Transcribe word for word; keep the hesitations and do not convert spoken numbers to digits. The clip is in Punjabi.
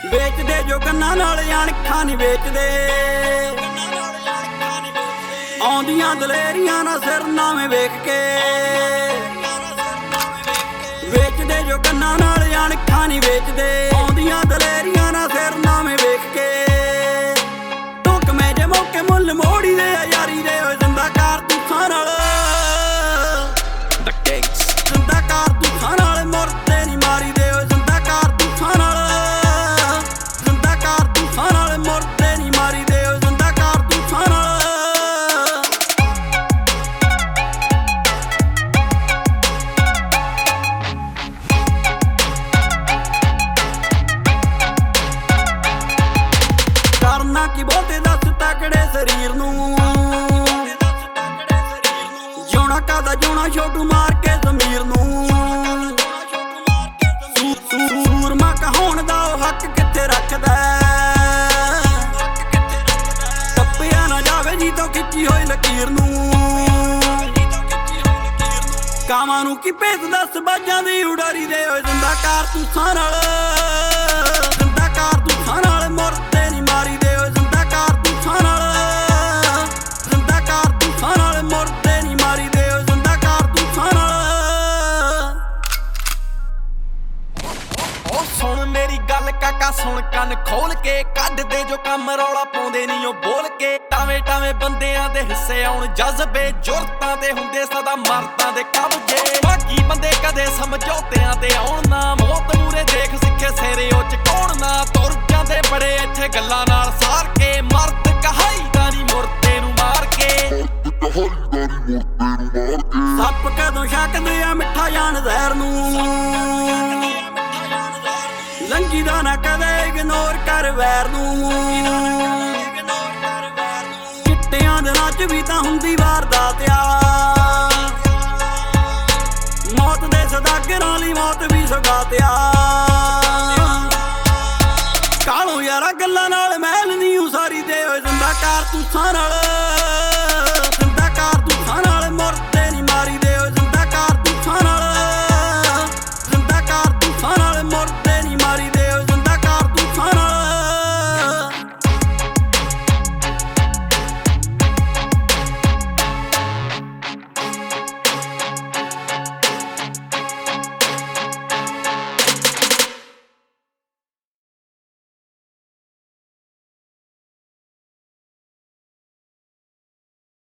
ਵੇਚਦੇ ਜੋ ਕੰਨਾਂ ਨਾਲ ਅਣਖਾਂ ਨਹੀਂ ਵੇਚਦੇ, ਆਉਂਦੀਆਂ ਦਲੇਰੀਆਂ ਨਾ ਸਿਰ ਨਾਵੇਂ ਵੇਖ ਕੇ। ਵੇਚਦੇ ਜੋ ਕੰਨਾਂ ਨਾਲ ਅਣਖਾਂ ਨਹੀਂ ਵੇਚਦੇ, ਆਉਂਦੀਆਂ ਦਲੇਰੀਆਂ ਨਾ ਸਿਰ ਨਾਵੇਂ ਵੇਖ ਕੇ। ਢੁਕਵੇਂ ਜੇ ਮੌਕੇ ਮੁੱਲ ਮੋੜੀ ਦੇ ਯਾਰੀ ਦੇ ਹੋਏ ਜ਼ਿੰਦਾ ਕਾਰਤੂਸਾਂ ਨਾਲ, ਜ਼ਿੰਦਾ ਕਾਰਤੂਸਾਂ ਨਾਲ ਮੁਰਦੇ ਨਹੀਂ ਮਾਰੀ ਦੇ ਹੋਏ ਜ਼ਿੰਦਾ ਕਾਰਤੂਸਾਂ ਨਾਲ, ਜ਼ਿੰਦਾ ਕਾਰਤੂਸਾਂ ਨਾਲ ਮੁਰਦੇ ਨਹੀਂ ਮਾਰੀ ਦੇ ਹੋਏ ਜ਼ਿੰਦਾ ਕਾਰਤੂਸਾਂ ਨਾਲ। ਕਰਨਾ ਕੀ ਬਹੁਤੇ ਦੱਸ ਤਕੜੇ ਸਰੀਰ ਨੂੰ, ਜਿਉਣਾ ਕਾਹਦਾ ਜਿਉਣਾ ਛੋਟੂ ਮਾਰ ਕੇ ਜ਼ਮੀਰ ਨੂੰ। ਸੂਰਮਾ ਕਹਾਉਣ ਦਾ ਉਹ ਹੱਕ ਕਿੱਥੇ ਰੱਖਦਾ, ਟੱਪਿਆ ਨਾ ਜਾਵੇ ਜੀ ਤੋਂ ਖਿੱਚੀ ਹੋਈ ਲਕੀਰ ਨੂੰ। ਕਾਵਾਂ ਨੂੰ ਕੀ ਭੇਤ ਦੱਸ ਬਾਜਾਂ ਦੀ ਉਡਾਰੀ ਦੇ ਹੋਏ ਜ਼ਿੰਦਾ ਕਾਰਤੂਸਾਂ ਨਾਲ, ਜ਼ਿੰਦਾ ਕਾਰਤੂਸਾਂ ਨਾਲ ਮੁਰਦੇ ਨਹੀਂ ਮਾਰੀ ਦੇ ਹੋਏ ਜ਼ਿੰਦਾ ਕਾਰਤੂਸਾਂ ਨਾਲ, ਜ਼ਿੰਦਾ ਕਾਰਤੂਸਾਂ ਨਾਲ ਮੁਰਦੇ ਨਹੀਂ ਮਾਰੀ ਦੇ ਹੋਏ ਜ਼ਿੰਦਾ ਕਾਰਤੂਸਾਂ ਨਾਲ। ਉਹ ਸੁਣ ਮੇਰੀ ਗੱਲ ਕਾਕਾ ਸੁਣ ਕੰਨ ਖੋਲ ਕੇ, ਕੱਢਦੇ ਜੋ ਕੰਮ ਰੌਲਾ ਪਾਉਂਦੇ ਨਹੀਂ ਉਹ ਬੋਲ ਕੇ। ਟਾਵੇਂ ਟਾਵੇਂ ਬੰਦਿਆਂ ਦੇ ਹਿੱਸੇ ਆਉਣ ਜਜ਼ਬੇ, ਜੁਰਤਾਂ ਤੇ ਹੁੰਦੇ ਸਦਾ ਮਰਦਾਂ ਦੇ ਕਬਜੇ। ਬਾਕੀ ਬੰਦੇ ਕਦੇ ਸਮਝੌਤਿਆਂ ਤੇ ਆਉਣ ਨਾ, ਮੌਤ ਮੂਰੇ ਦੇਖ ਸਿੱਖੇ ਸਿਰੇ ਉਹ ਚਕਾਉਣ ਨਾ। ਤੁਰ ਜਾਂਦੇ ਬੜੇ ਇੱਥੇ ਗੱਲਾਂ ਨਾਲ ਸਾਰ ਕੇ, ਮਰਦ ਕਹਾਈਦਾ ਨਹੀਂ ਮੁਰਦੇ ਨੂੰ ਮਾਰ ਕੇ। ਸੱਪ ਕਦੋਂ ਛਕਦੇ ਆ ਮਿੱਠਾ ਜਾਨ ਜ਼ਹਿਰ ਨੂੰ, ਲੰਗੀ ਦਾ ਨਾ ਕਦੇ ਇਗਨੋਰ ਕਰ ਵੈਰ ਨੂੰ। ਚਿੱਟਿਆਂ ਦੇ ਨਾਲ ਵੀ ਤਾਂ ਹੁੰਦੀ ਵਾਰਦਾਤ ਆ, ਮੌਤ ਦੇ ਸਦਾਗਰਾਂ ਲਈ ਮੌਤ ਵੀ ਸੁਗਾਤ ਆ। ਕਾਲੋਂ ਯਾਰਾ ਗੱਲਾਂ ਨਾਲ ਮਹਿਲ ਨਹੀਂ ਉਸਾਰੀ ਦੇ ਹੋਏ ਜ਼ਿੰਦਾ ਕਾਰਤੂਸਾਂ ਨਾਲ,